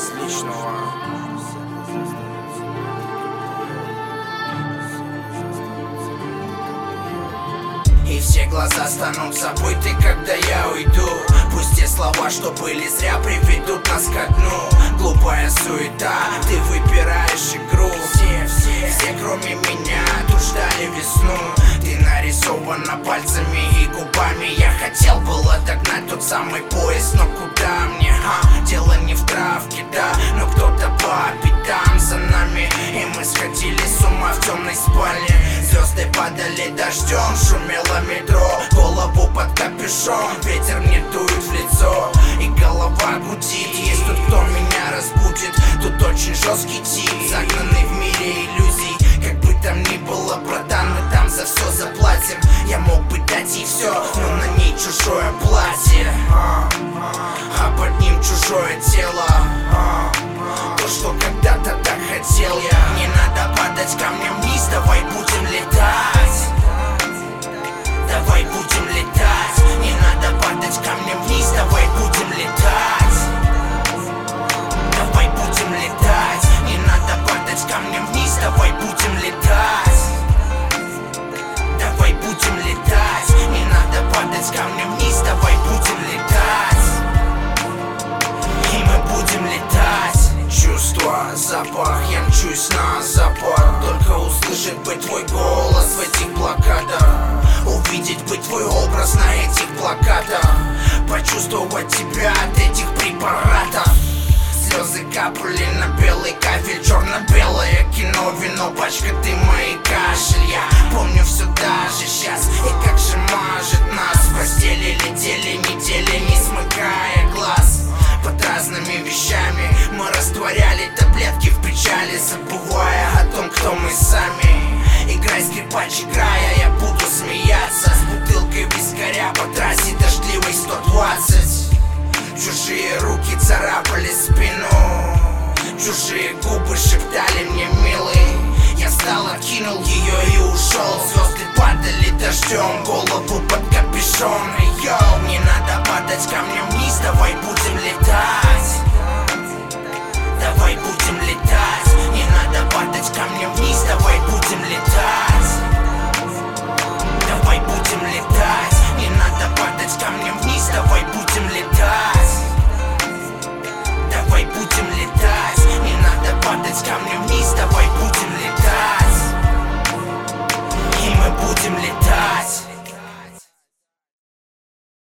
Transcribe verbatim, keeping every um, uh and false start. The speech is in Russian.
без личного. И все глаза станут забыты, когда я уйду. Пусть те слова, что были зря, приведут нас ко дну. Глупая суета, ты выбираешь игру. Все, все, все кроме меня тут ждали весну. Ты нарисована пальцами и губами. Я хотел было догнать тот самый поезд, но куда мне? А, дело не в травке, да, но кто-то по пятам за нами. И мы сходили с ума в темной спальне. Звезды падали дождем, шумело метро. Голову под капюшон, ветер мне дует в лицо. И голова гудит, есть тут кто меня разбудит. Тут очень жесткий тип, загнанный в мире иллюзий. Как бы там ни было, братан, мы там за все заплатим. Я мог бы дать ей все, но на ней чужое платье, а, а под ним чужое тело, а, то, что когда-то так хотел я. Не надо падать камнем вниз, давай будем летать. Давай будем летать. Не надо падать камнем вниз, давай будем летать. Давай будем летать. Не надо падать камнем вниз, давай будем летать. Давай будем летать. Не надо падать камнем вниз, давай будем летать. И мы будем летать. Чувство, запах, я мчусь на запад. Только услышать бы твой голос в этих плакатах. Увидеть бы твой образ на этих плакатах. Почувствовать тебя от этих препаратов. Слезы капали на белый кафель, черно-белое кино, вино, пачка дыма и кашель. Я помню все даже сейчас, и как же мажет нас. В постели летели недели, не смыкая глаз. Под разными вещами мы растворяли таблетки в печали, забывая о том, кто мы сами. Играй, скрипач, играя, я буду смеяться с бутылкой вискаря по трассе дождливой сто двадцать. Чужие руки царапали спину, чужие губы шептали мне милый. Я встал, окинул ее и ушел. Звезды падали дождем, голову под капюшон. Йоу, не надо падать камнем